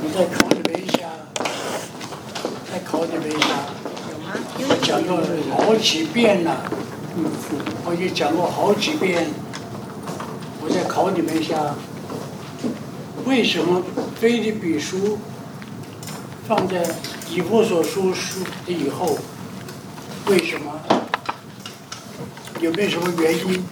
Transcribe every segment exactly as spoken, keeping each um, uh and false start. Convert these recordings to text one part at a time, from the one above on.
我再考你们一下，再考你们一下。我讲过好几遍了，嗯，我已经讲过好几遍。我再考你们一下，为什么腓立比书放在以弗所书书的以后？为什么？有没有什么原因？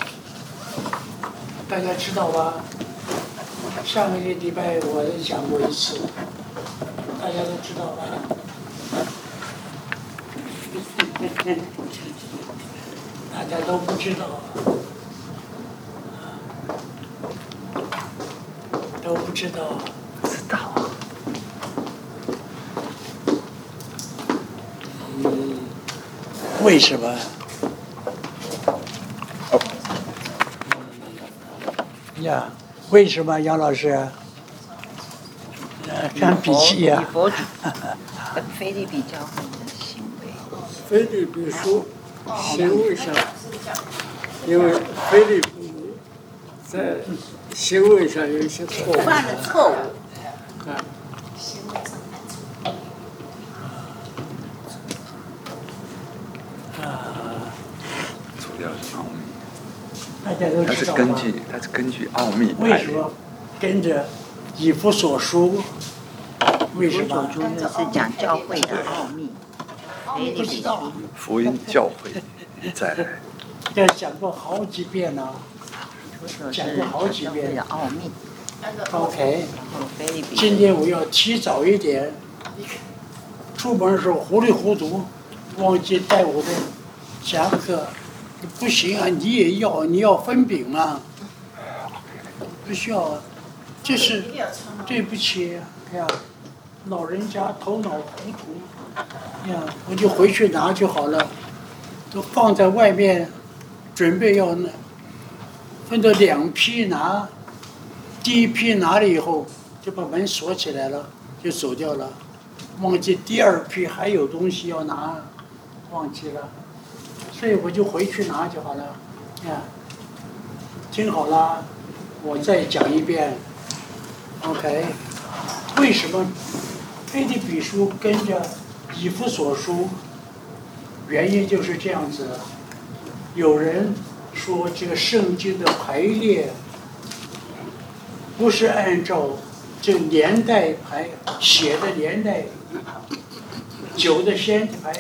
大家知道吧？上个礼拜我也讲过一次，大家都知道吧？大家都不知道，都不知道。 知道啊。 嗯，为什么？呀，为什么杨老师？呃，看笔记呀。 以佛主跟腓立比教会的行为。 腓立比书行为上，因为腓立比在行为上有一些错误。 犯了错误。 啊。 主要是奥秘。 大家都知道吧？ 它是根据，它是根据奥秘。 为什么跟着以弗所书？为什么？ 主要是讲教会的奥秘。腓立比书。 福音教会再来。 这讲过好几遍了，讲过好几遍。 奥秘。 OK， 今天我要提早一点。出门的时候糊里糊涂，忘记带我的夹克。不行啊！你也要，你要分饼啊！不需要啊，这是对不起呀，老人家头脑糊涂呀，我就回去拿就好了，都放在外面，准备要那，分到两批拿，第一批拿了以后就把门锁起来了，就走掉了，忘记第二批还有东西要拿，忘记了。所以我就回去拿就好了，呀，听好了，我再讲一遍 ，OK？ 为什么腓立比书跟着以弗所书？原因就是这样子。有人说这个圣经的排列不是按照这个年代排写的年代，久的先排。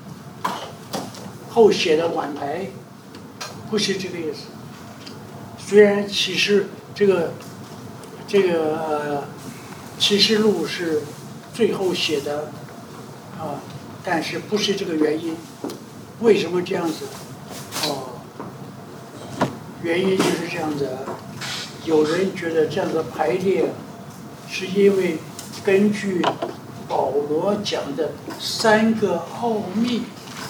后写的晚排，不是这个意思。虽然启示这个这个呃启示录是最后写的啊，但是不是这个原因。为什么这样子？哦，原因就是这样子。有人觉得这样的排列，是因为根据保罗讲的三个奥秘。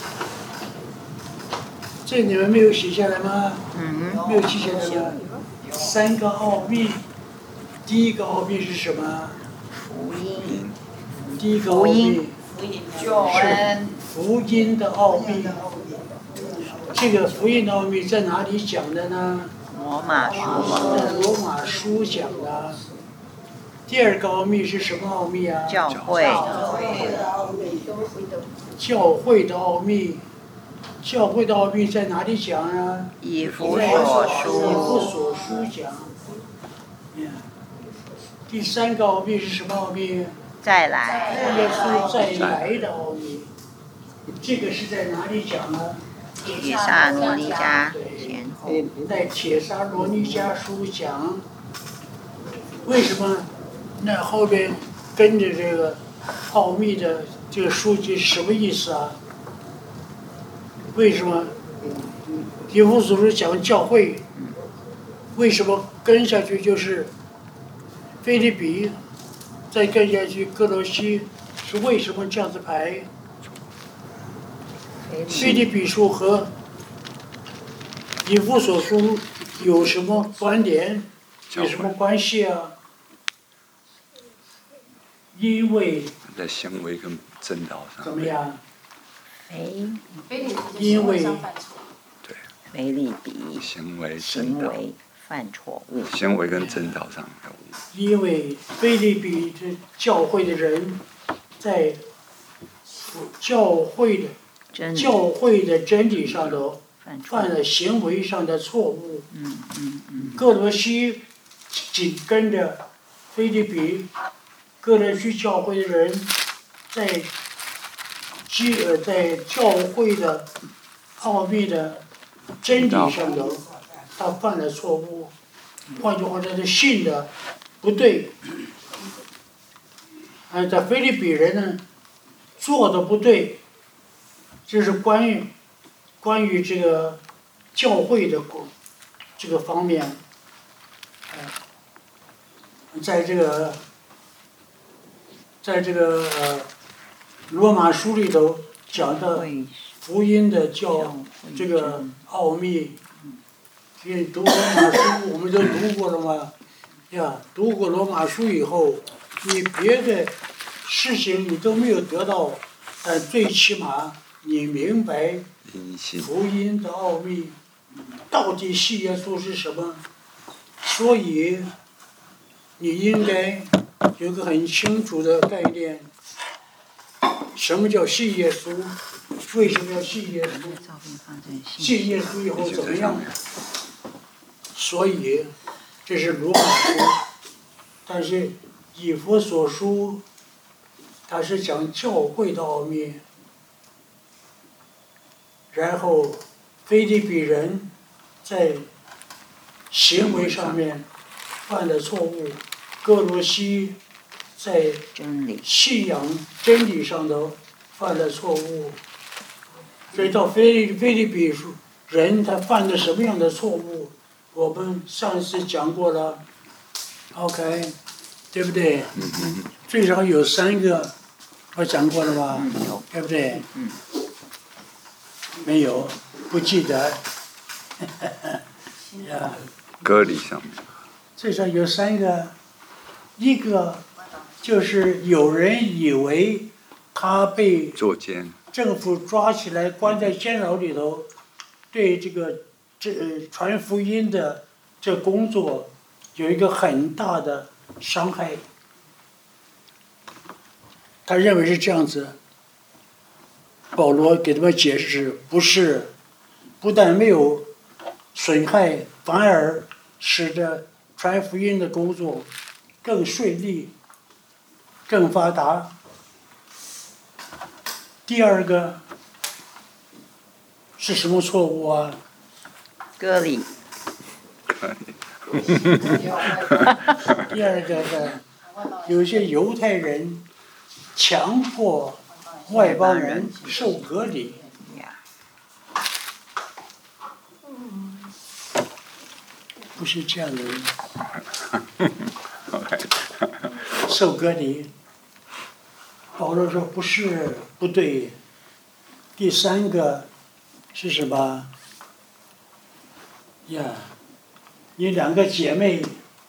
这你们没有写下来吗？ 嗯， 没有记下来吗？三个奥秘，第一个奥秘是什么？ 福音。 第一个奥秘救恩。 福音的奥秘。这个福音的奥秘在哪里讲的呢？ 罗马书。 在罗马书讲的。第二个奥秘是什么奥秘啊？ 教会。 教会的奥秘。教会的奥秘在哪里讲啊？ 以弗所书。 以弗所书讲。第三个奥秘是什么奥秘？ 再来。 耶稣再来的奥秘。这个是在哪里讲呢？ 帖撒罗尼迦前后。 在帖撒罗尼迦书讲。为什么？那后边跟着这个奥秘的这个书籍什么意思啊？为什么以弗所书讲教会？为什么跟下去就是腓立比，再跟下去哥罗西？是为什么这样子排？腓立比书和以弗所书有什么关联？有什么关系啊？因为在行为跟真道上怎么样？ 腓因为对腓立比行为行为犯错误。 行为跟真道上有误。 因为菲利比这教会的人在教会的真理教会的真理上头犯错误。 犯了行为上的错误。 嗯嗯嗯。 哥罗西紧跟着菲利比，哥罗西教会的人在基呃在教会的奥秘的真理上头，他犯了错误。换句话说，他信的不对。啊，在菲利比人呢，做的不对。这是关于关于这个教会的这个方面。在这个，在这个呃罗马书里头讲的福音的教这个奥秘，因为读罗马书我们都读过了嘛，呀，读过罗马书以后，你别的事情你都没有得到，但最起码你明白福音的奥秘，到底信耶稣是什么，所以。你应该有个很清楚的概念，什么叫信耶稣？为什么要信耶稣？信耶稣以后怎么样？所以这是罗马书，但是以弗所书，它是讲教会的奥秘，然后腓立比人在行为上面犯了错误。哥罗西在信仰真理上头犯了错误，所以到菲利菲利比人他犯了什么样的错误，我们上次讲过了 ，OK， 对不对？ 嗯、 最少有三个，我讲过了吧？ 嗯、 对不对？ 嗯、 没有，不记得。呀， 割礼上面。 最少有三个。一个就是有人以为他被政府抓起来关在监牢里头，对这个这传福音的这工作有一个很大的伤害。他认为是这样子，保罗给他们解释不是，不但没有损害，反而使得传福音的工作更顺利，更发达。第二个是什么错误啊？ 割礼。 第二个呢，有些犹太人强迫外邦人受割礼。不是这样的人。受割礼，保罗说不是不对。第三个是什么？呀，你两个姐妹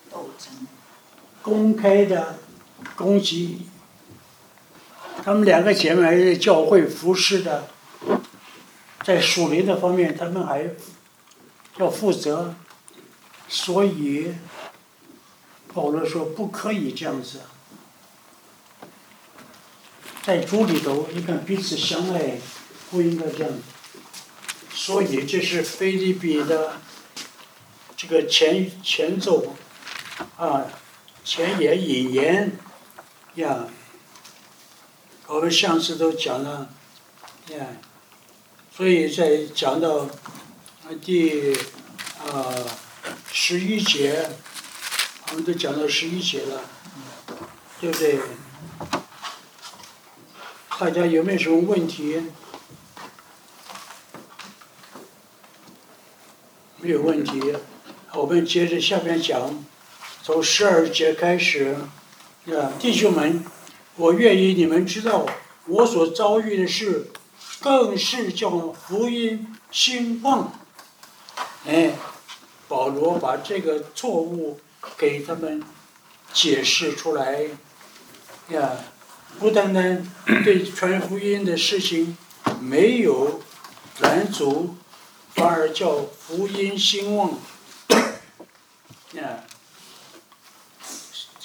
公开的攻击，她们两个姐妹还是教会服侍的，在属灵的方面，她们还要负责，所以保罗说不可以这样子。在主里头，你看彼此相爱，不应该这样子。所以这是腓立比的这个前前奏啊，前言引言呀。我们上次都讲了呀，所以在讲到第啊十一节，我们都讲到十一节了，对不对？大家有没有什么问题？没有问题，我们接着下面讲，从十二节开始，啊，弟兄们，我愿意你们知道，我所遭遇的事，更是叫福音兴旺。哎，保罗把这个错误给他们解释出来，呀。不单单对传福音的事情没有拦阻，反而叫福音兴旺。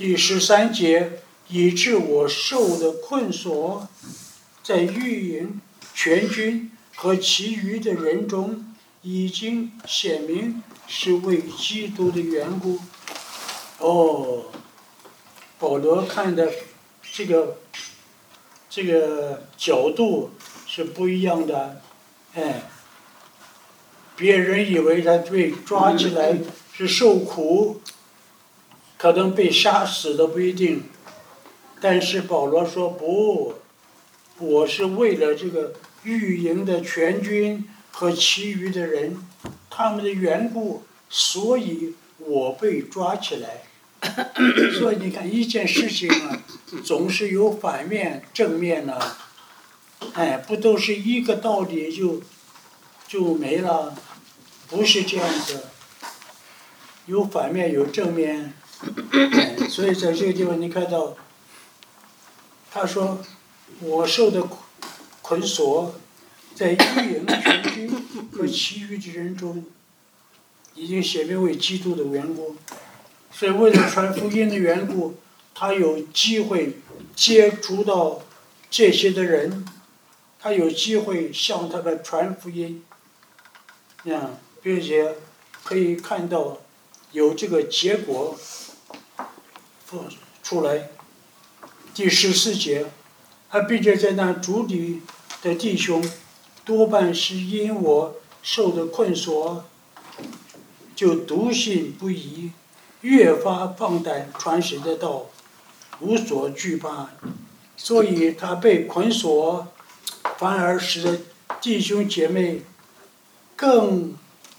第十三节，以致我受的困锁，在御营全军和其余的人中，已经显明是为基督的缘故。哦，保罗看的这个这个角度是不一样的，哎，别人以为他被抓起来是受苦，可能被杀死都不一定，但是保罗说不，我是为了这个御营的全军和其余的人，他们的缘故，所以我被抓起来。所以你看一件事情啊，总是有反面正面呢、啊，哎，不都是一个道理就就没了，不是这样子，有反面有正面，哎，所以在这个地方你看到，他说我受的捆锁，在御营全军和其余的人中，已经写明为基督的缘故。所以为了传福音的缘故，他有机会接触到这些的人，他有机会向他们传福音，啊，并且可以看到有这个结果出来。第十四节，他并且在那主里的弟兄，多半是因我受的困锁，就笃信不疑，越发放胆传神的道，无所惧怕，所以他被捆锁，反而使得弟兄姐妹更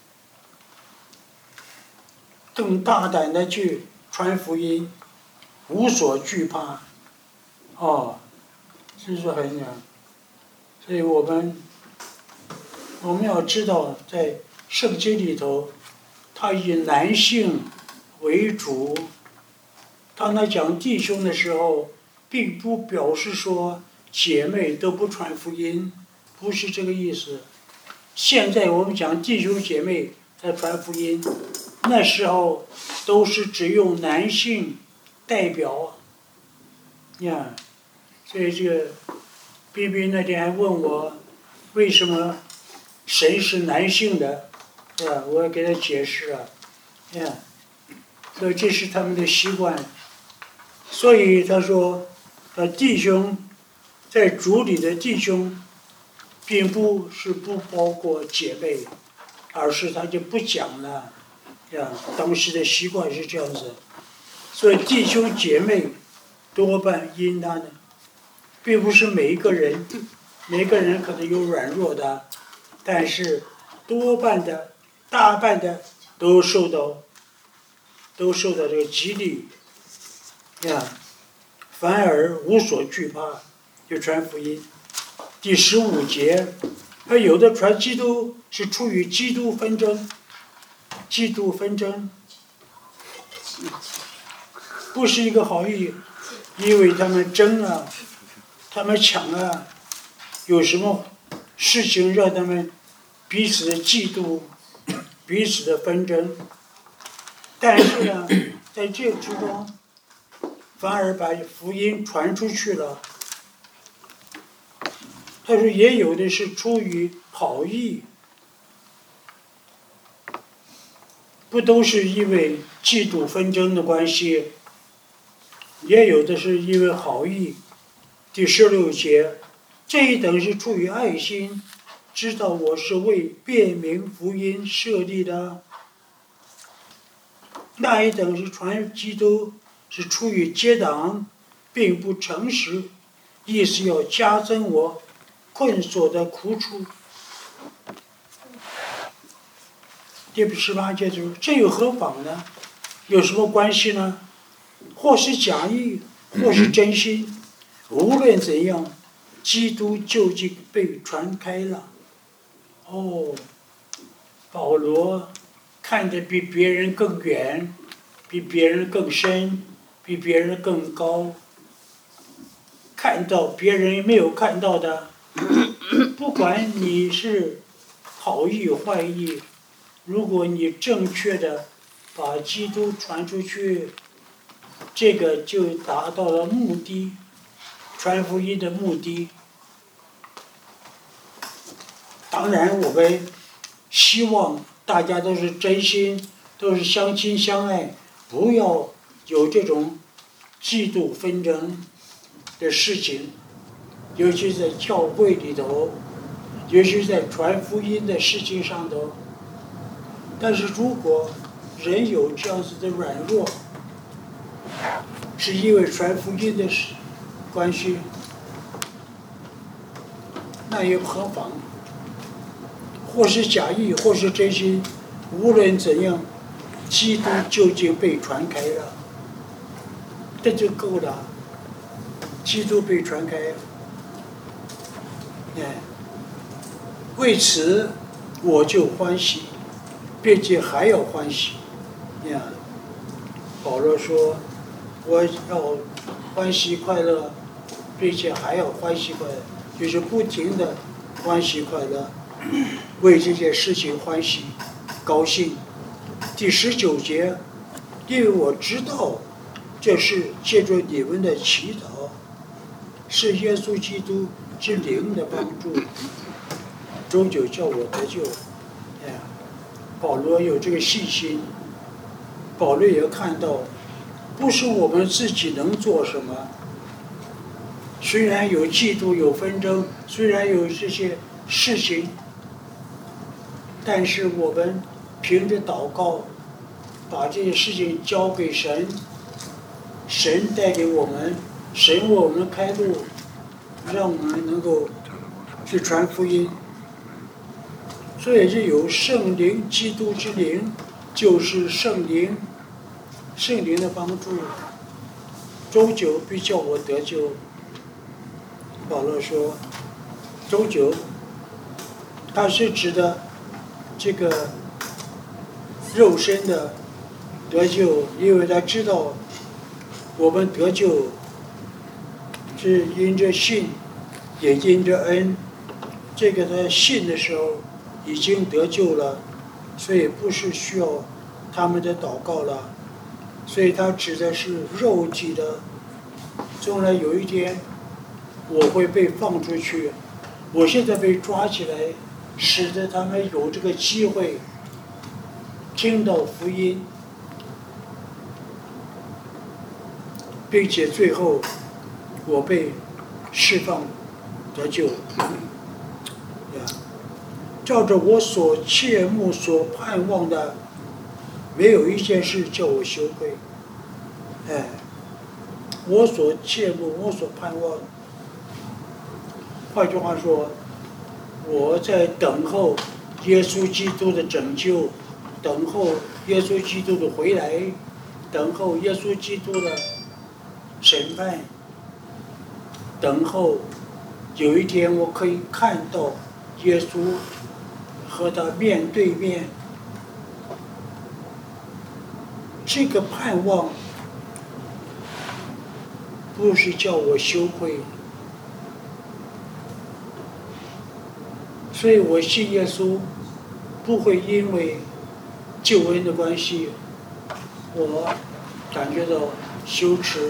更大胆的去传福音，无所惧怕。哦，这是很讲，所以我们我们要知道，在圣经里头，他以男性为主，当他讲弟兄的时候，并不表示说姐妹都不传福音，不是这个意思。现在我们讲弟兄姐妹在传福音，那时候都是只用男性代表，呀，所以这个 B B 那天还问我，为什么神是男性的，是吧？我要给他解释啊，呀。所以这是他们的习惯，所以他说，呃，弟兄在主里的弟兄，并不是不包括姐妹，而是他就不讲了，呀，当时的习惯是这样子，所以弟兄姐妹多半因他呢，并不是每一个人，每个人可能有软弱的，但是多半的、大半的都受到。都受到这个激励，呀，反而无所惧怕，就传福音。第十五节，他有的传基督是出于基督纷争，基督纷争，不是一个好意，因为他们争啊，他们抢啊，有什么事情让他们彼此的嫉妒，彼此的纷争。但是呢，在这之中，反而把福音传出去了。他说也有的是出于好意，不都是因为嫉妒纷争的关系，也有的是因为好意。第十六节，这一等是出于爱心，知道我是为辨明福音设立的。那一等是传基督，是出于结党，并不诚实，意思要加增我困锁的苦楚。第十八节就是，这又何妨呢？有什么关系呢？或是假意，或是真心，无论怎样，基督究竟被传开了。哦，保罗看得比别人更远，比别人更深，比别人更高，看到别人没有看到的。不管你是好意坏意，如果你正确的把基督传出去， 这个就达到了目的，传福音的目的。当然，我们希望大家都是真心，都是相亲相爱，不要有这种嫉妒纷争的事情，尤其在教会里头，尤其在传福音的事情上头。但是如果人有这样子的软弱，是因为传福音的关系，那也何妨？或是假意，或是真心，无论怎样，基督究竟被传开了，这就够了。基督被传开了，哎，为此我就欢喜，并且还要欢喜。呀，保罗说，我要欢喜快乐，并且还要欢喜快乐，就是不停的欢喜快乐。为这件事情欢喜高兴。第十九节，因为我知道这是借着你们的祈祷，是耶稣基督之灵的帮助，终究叫我得救。哎，保罗有这个信心，保罗也看到不是我们自己能做什么，虽然有嫉妒有纷争，虽然有这些事情，但是我们凭着祷告，把这些事情交给神，神带给我们，神为我们开路，让我们能够去传福音。所以是有圣灵，基督之灵，就是圣灵，圣灵的帮助，终究必叫我得救。保罗说，终究，他是指的这个肉身的得救，因为他知道我们得救是因着信，也因着恩。这个他信的时候已经得救了，所以不是需要他们的祷告了。所以他指的是肉体的，将来有一天我会被放出去，我现在被抓起来，使得他们有这个机会听到福音，并且最后我被释放得救。照着我所切慕所盼望的，没有一件事叫我羞愧。哎，我所切慕，我所盼望。换句话说，我在等候耶稣基督的拯救，等候耶稣基督的回来，等候耶稣基督的审判，等候有一天我可以看到耶稣和他面对面。这个盼望不是叫我羞愧，所以我信耶稣不会因为救恩的关系我感觉到羞耻。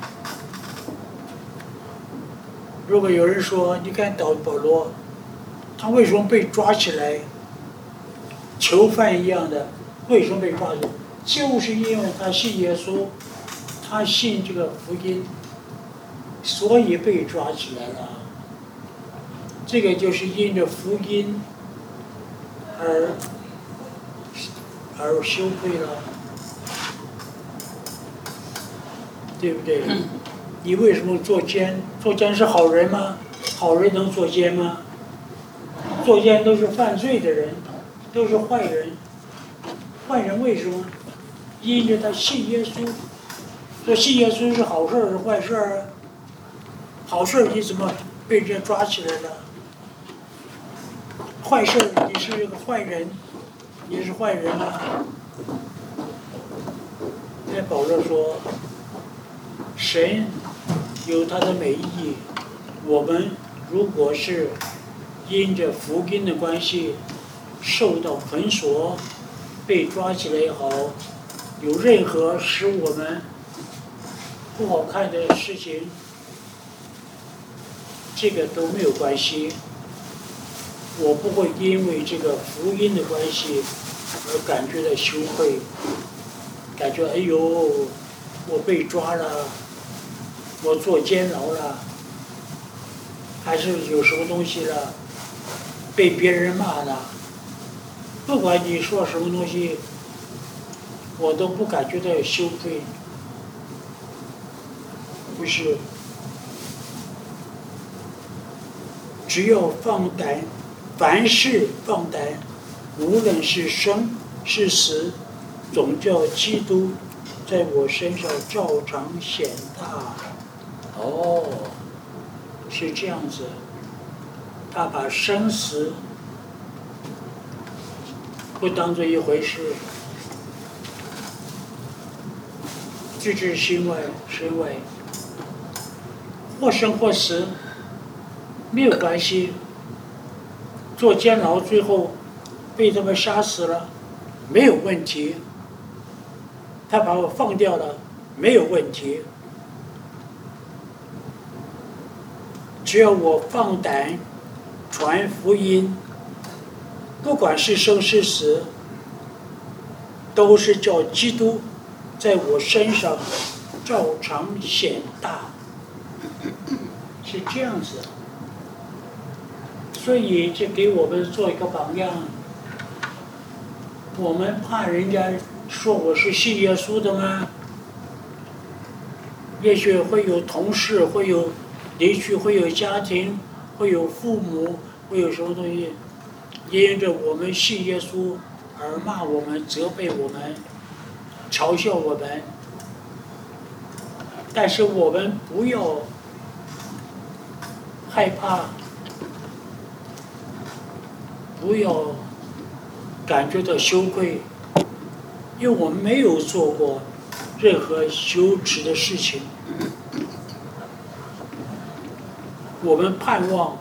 如果有人说，你看保罗他为什么被抓起来，囚犯一样的，为什么被抓起来？就是因为他信耶稣，他信这个福音，所以被抓起来了。这个就是因着福音而而羞愧了，对不对？你为什么做奸？做奸是好人吗？好人能做奸吗？做奸都是犯罪的人，都是坏人。坏人为什么？因着他信耶稣。说信耶稣是好事儿是坏事儿啊？好事儿你怎么被人家抓起来了？坏事儿你是个坏人，你是坏人吗？那保罗说，神有他的美意，我们如果是因着福音的关系受到捆锁，被抓起来也好，有任何使我们不好看的事情，这个都没有关系。我不会因为这个福音的关系而感觉到羞愧，感觉哎呦，我被抓了，我坐监牢了，还是有什么东西了，被别人骂了。不管你说什么东西，我都不感觉到羞愧。不是，只要放胆，凡事放胆，无论是生是死，总叫基督在我身上照常显大。哦，是这样子，他把生死不当作一回事，置之心外身外，或生或死没有关系。坐监牢最后被他们杀死了，没有问题。他把我放掉了，没有问题。只要我放胆传福音，不管是生是死，都是叫基督在我身上照常显大，是这样子。所以这给我们做一个榜样。我们怕人家说我是信耶稣的吗？也许会有同事，会有邻居，会有家庭，会有父母，会有什么东西，因着我们信耶稣而骂我们、责备我们、嘲笑我们。但是我们不要害怕，不要感觉到羞愧，因为我们没有做过任何羞耻的事情。我们盼望，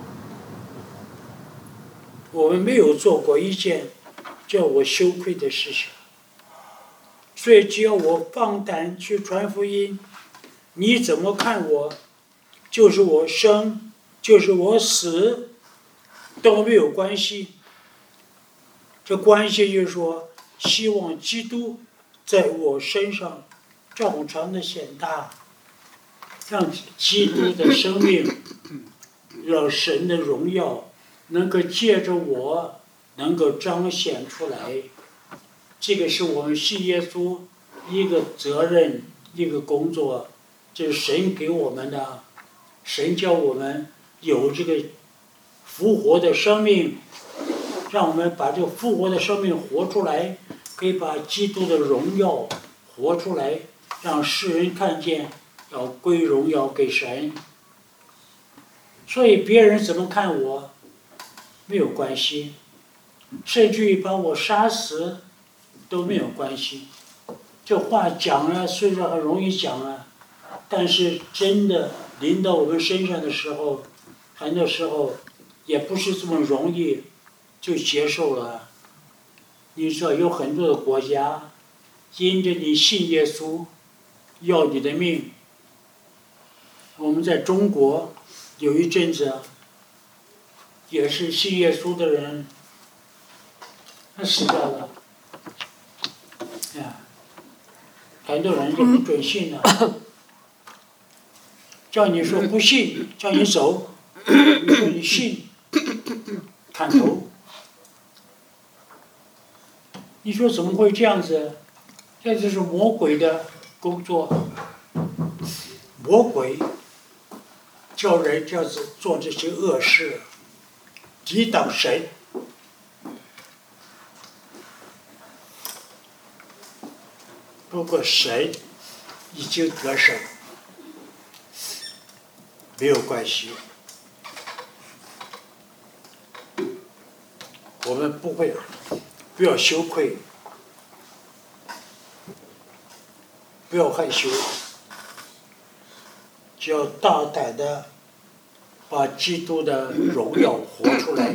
我们没有做过一件叫我羞愧的事情。所以只要我放胆去传福音，你怎么看我，就是我生，就是我死，都没有关系。这关系就是说，希望基督在我身上照常的显大，让基督的生命，让神的荣耀能够借着我能够彰显出来。这个是我们信耶稣一个责任，一个工作，这是神给我们的。神叫我们有这个复活的生命，让我们把这个复活的生命活出来，可以把基督的荣耀活出来，让世人看见，要归荣耀给神。所以别人怎么看我没有关系，甚至于把我杀死都没有关系。这话讲了虽然很容易讲啊，但是真的临到我们身上的时候，很多时候也不是这么容易就接受了。你知道有很多的国家因着你信耶稣要你的命。我们在中国有一阵子也是信耶稣的人他死掉了，呀，很多人就不准信了，叫你说不信，叫你走，你说你信，砍头。你说怎么会这样子？这就是魔鬼的工作。魔鬼叫人这样子做这些恶事，抵挡神。不过神已经得胜，没有关系。我们不会，不要羞愧，不要害羞，只要大胆的把基督的荣耀活出来。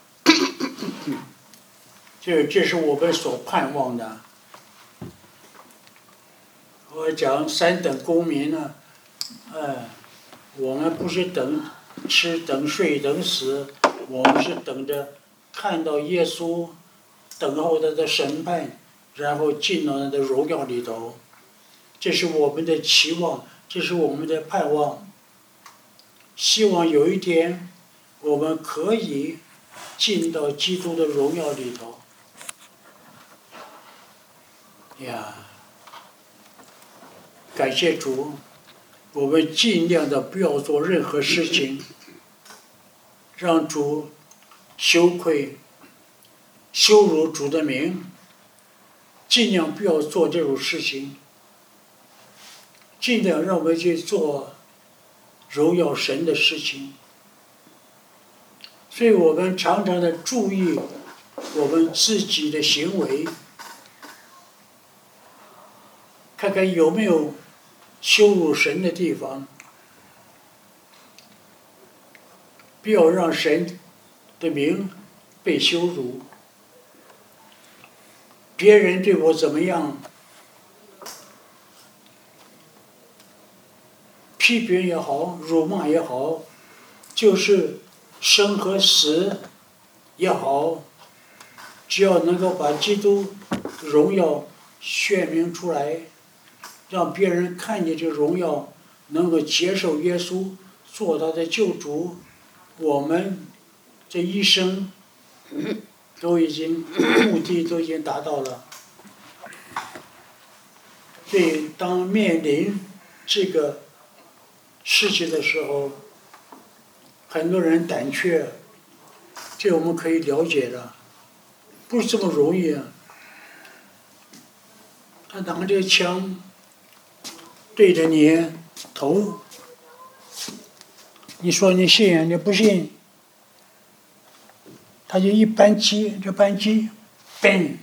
这这是我们所盼望的。我讲三等公民呢， 哎，我们不是等吃、等睡、等死，我们是等着看到耶稣，等候他的审判，然后进到他的荣耀里头。这是我们的期望，这是我们的盼望。希望有一天，我们可以进到基督的荣耀里头。呀，感谢主，我们尽量的不要做任何事情，让主羞愧、羞辱主的名，尽量不要做这种事情，尽量让我们去做荣耀神的事情。所以我们常常的注意我们自己的行为，看看有没有羞辱神的地方，不要让神的名被羞辱。别人对我怎么样，批评也好，辱骂也好，就是生和死也好，只要能够把基督荣耀宣明出来，让别人看见这荣耀，能够接受耶稣做他的救主，我们这一生都已经目的都已经达到了。所以当面临这个事情的时候，很多人胆怯，这我们可以了解的，不是这么容易啊。他拿这个枪对着你头，你说你信，你不信，他就一扳机，这扳机，嘣！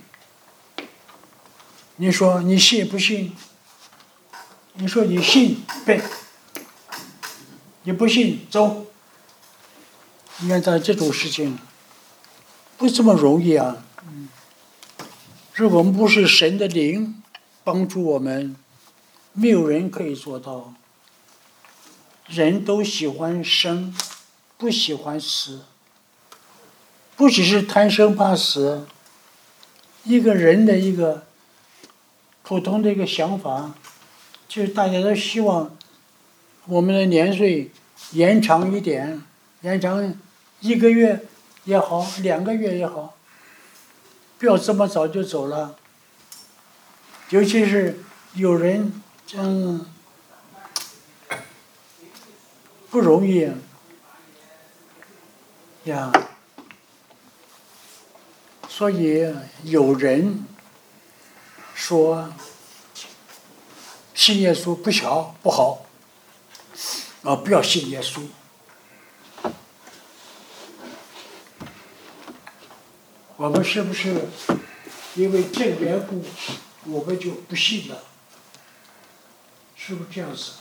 你说你信不信？你说你信，嘣！你不信，走。你看他这种事情，不这么容易啊。如果我们不是神的灵帮助我们，没有人可以做到。人都喜欢生，不喜欢死。不只是贪生怕死，一个人的一个普通的一个想法，就是大家都希望我们的年岁延长一点，延长一个月也好，两个月也好，不要这么早就走了。尤其是有人这样不容易呀。所以有人说信耶稣不小不好，啊，不要信耶稣。我们是不是因为这个缘故，我们就不信了？是不是这样子？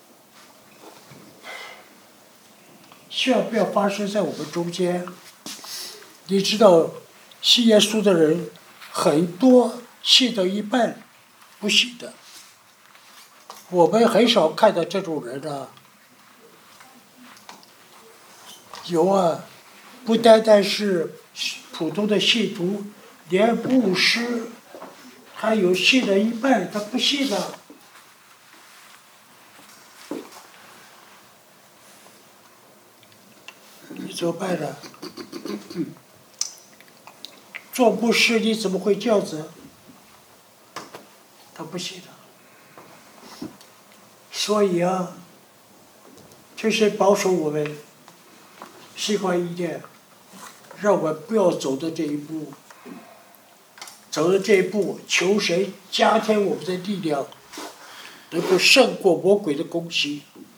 希望不要发生在我们中间。你知道，信耶稣的人很多，信到一半不信的。我们很少看到这种人的。有啊，不单单是普通的信徒，连牧师，还有信了一半他不信的。你怎么办呢？做牧师你怎么会这样子？他不信的。所以啊，这是保守我们，喜欢一点，让我们不要走到这一步。走到这一步，求神加添我们的力量，能够胜过魔鬼的攻击。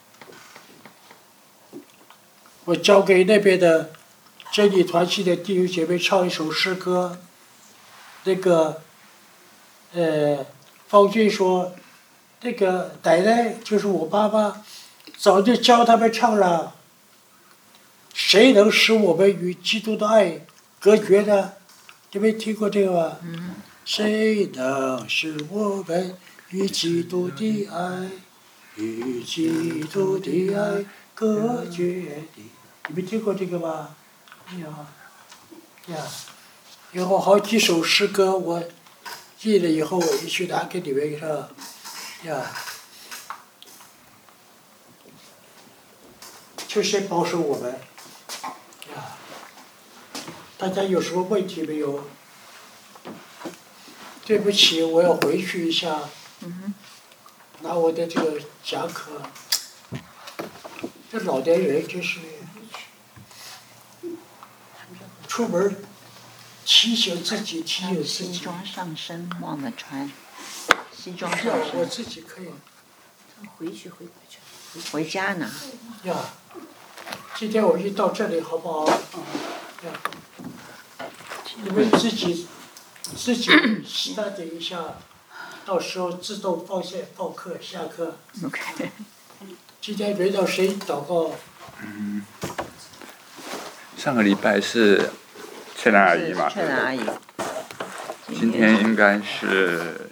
我交给那边的真理团契的弟兄姐妹唱一首诗歌。那个，呃，方军说，那个奶奶就是我爸爸，早就教他们唱了。谁能使我们与基督的爱隔绝呢？你没听过这个吗？谁能使我们与基督的爱与基督的爱隔绝的。你没听过这个吧？呀呀，然后好几首诗歌我记了以后，我一去拿给你们说，呀，确实保守我们。呀，大家有什么问题没有？对不起，我要回去一下，拿我的这个夹克。这老年人真是，出门提醒自己，提醒自己。 西装上身忘了穿，西装上呀，我身。 自己可以。 回去回去，回家拿。 呀，今天我一到这里好不好？呀，你们自己自己stand着一下，到时候自动放下放课下课。 OK。 今天轮到谁祷告？ 嗯，上个礼拜是翠兰阿姨嘛？ 翠兰阿姨。 今天应该是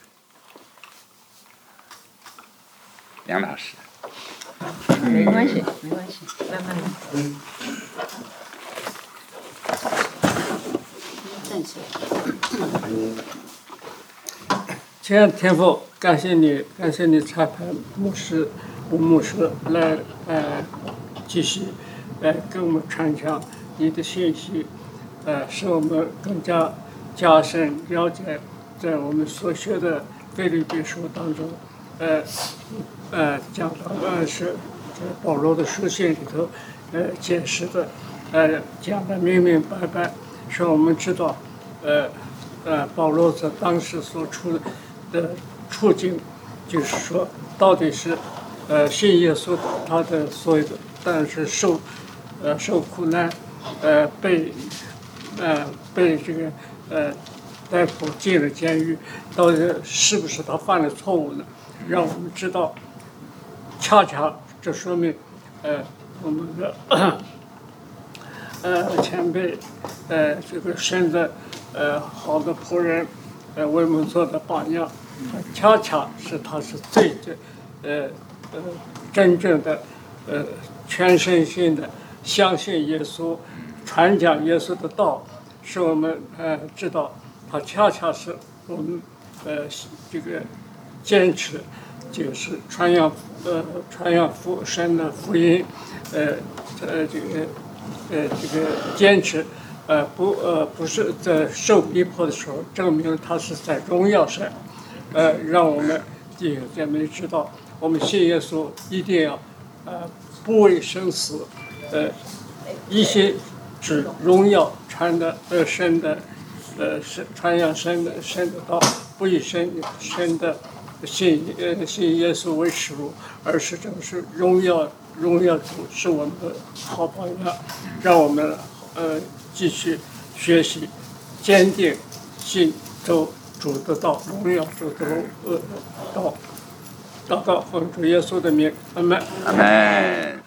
梁老师。 没关系，没关系，慢慢来。站起来。 亲爱的天父，感谢你，感谢你差派牧师、吴牧师来呃继续来跟我们传讲你的信息，呃，使我们更加加深了解在我们所学的腓立比书当中，呃呃讲到呃是这保罗的书信里头呃解释的，呃讲得明明白白，使我们知道，呃呃保罗在当时所处的。的处境，就是说，到底是，呃，信耶稣他的所有的，但是受，呃，受苦难，呃，被，呃，被这个，呃，逮捕进了监狱，到底是不是他犯了错误呢？让我们知道，恰恰这说明，呃，我们的，呃，前辈，呃，这个神的，呃，好的仆人，呃，为我们做的榜样。恰恰是他是最最，呃呃真正的，呃全身心的相信耶稣，传讲耶稣的道，使我们呃知道他恰恰是我们呃这个坚持，就是传扬呃传扬福神的福音，呃呃这个呃这个坚持。呃不呃不是在受逼迫的时候，证明他是在荣耀神。呃，让我们弟兄姐妹知道，我们信耶稣一定要，呃，不畏生死，呃，一心指荣耀传的呃神的，呃是传扬神的神的道，不以神神的信呃信耶稣为耻辱，而是正是荣耀荣耀主是我们的好榜样，让我们呃继续学习，坚定信走。主的道，荣耀主的呃道，祷告奉主耶稣的名，阿门。 阿门。